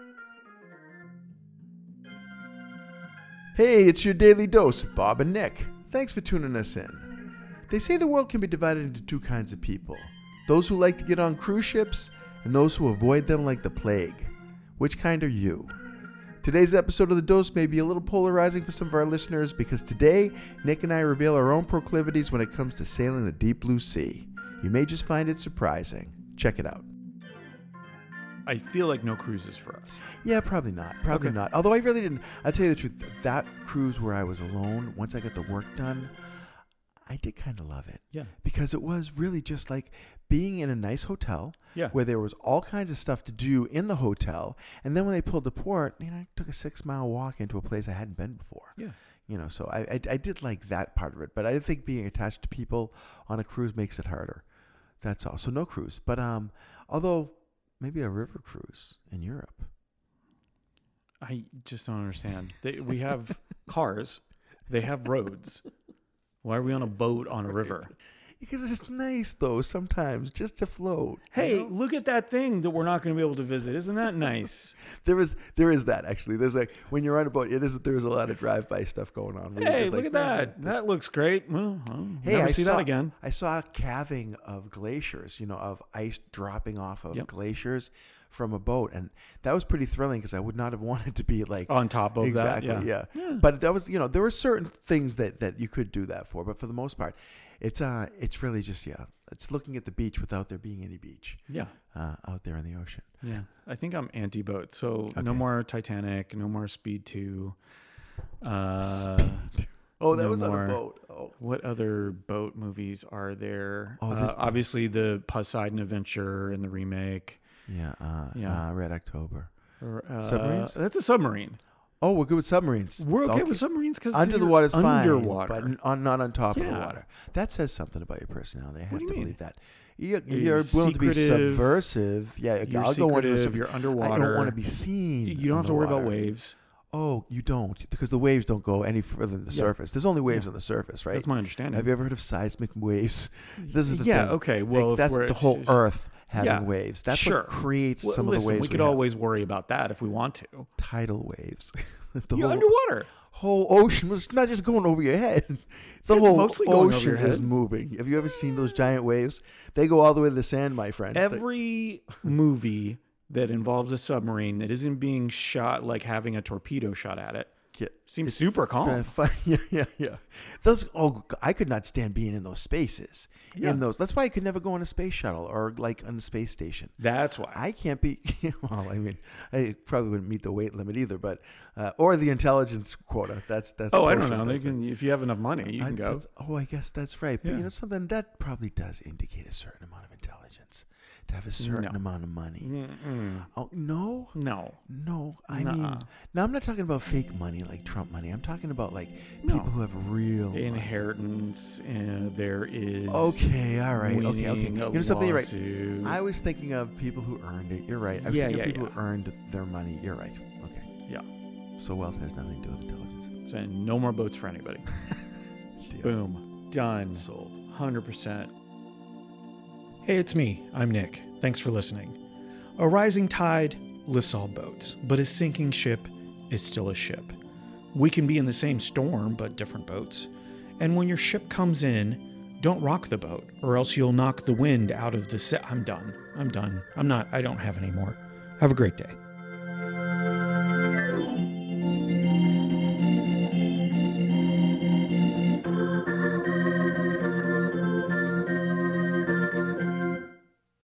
Hey, it's your Daily Dose with Bob and Nick. Thanks for tuning us in. They say the world can be divided into two kinds of people. Those who like to get on cruise ships and those who avoid them like the plague. Which kind are you? Today's episode of The Dose may be a little polarizing for some of our listeners because today, Nick and I reveal our own proclivities when it comes to sailing the deep blue sea. You may just find it surprising. Check it out. I feel like no cruises for us. Yeah, probably not. Probably Okay. not. Although I really didn't. I'll tell you the truth. That cruise where I was alone, once I got the work done, I did kind of love it. Yeah. Because it was really just like being in a nice hotel Yeah. where there was all kinds of stuff to do in the hotel. And then when they pulled to port, I took a 6-mile walk into a place I hadn't been before. Yeah. So I did like that part of it. But I think being attached to people on a cruise makes it harder. That's all. So no cruise. But although maybe a river cruise in Europe. I just don't understand. We have cars. They have roads. Why are we on a boat on a river? Because it's nice, though, sometimes, just to float. Hey, look at that thing that we're not going to be able to visit. Isn't that nice? There is that, actually. There's like, when you're on a boat, there's a lot of drive-by stuff going on. Hey, look at that. That looks great. Well, I'll never see that again. I saw a calving of glaciers, of ice dropping off of glaciers from a boat. And that was pretty thrilling because I would not have wanted to be like on top of that. Exactly, yeah. But that was, there were certain things that you could do that for. But for the most part, it's really just, it's looking at the beach without there being any beach. Yeah. Out there in the ocean. Yeah. I think I'm anti-boat. So Okay. No more Titanic, no more Speed 2. Oh, that no was more. on a boat. Oh. What other boat movies are there? Oh, obviously the Poseidon Adventure and the remake. Yeah. Red October. Or, Submarines? That's a submarine. Oh, we're good with submarines. We're okay with submarines because under the water is fine, underwater. but not on top of the Yeah. water. That says something about your personality. I have do to you mean? believe that. You're willing to be secretive. subversive. Yeah, You're I'll go under secretive. You're underwater. I don't want to be seen. You don't have to worry about underwater. waves. Oh, you don't, because the waves don't go any further than the surface. There's only waves Yeah. on the surface, right? That's my understanding. Have you ever heard of seismic waves? This is the thing. Okay. Well, Like, that's the whole Earth having Yeah. waves. That's Sure. what creates Well, some of listen, the waves. we could have. always worry about that if we want to. Tidal waves. You're underwater. Whole ocean was not just going over your head. The It's whole mostly going over ocean your is head. moving. Have you ever seen those giant waves? They go all the way to the sand, my friend. Every movie that involves a submarine that isn't being shot like having a torpedo shot at it seems super calm. Yeah. Those. Oh, I could not stand being in those spaces. Yeah. In those. That's why I could never go on a space shuttle or like on a space station. That's why. I can't be. Well, I mean, I probably wouldn't meet the weight limit either, but or the intelligence quota. That's. Oh, I don't know. They can, if you have enough money, you can go. I guess that's right. But Yeah. something that probably does indicate a certain amount of intelligence. To have a certain amount of money. Mm-mm. Oh no. No. I mean, now I'm not talking about fake money like Trump money. I'm talking about like people who have real money. Inheritance. There is. Okay, all right. Okay. winning a Something, you're right. lawsuit. I was thinking of people who earned it. You're right. I was thinking of people who earned their money. You're right. Okay. Yeah. So wealth has nothing to do with intelligence. So no more boats for anybody. Deal. Boom. Done. Sold. 100%. Hey, it's me. I'm Nick. Thanks for listening. A rising tide lifts all boats, but a sinking ship is still a ship. We can be in the same storm, but different boats. And when your ship comes in, don't rock the boat, or else you'll knock the wind out of the I'm done. I don't have any more. Have a great day.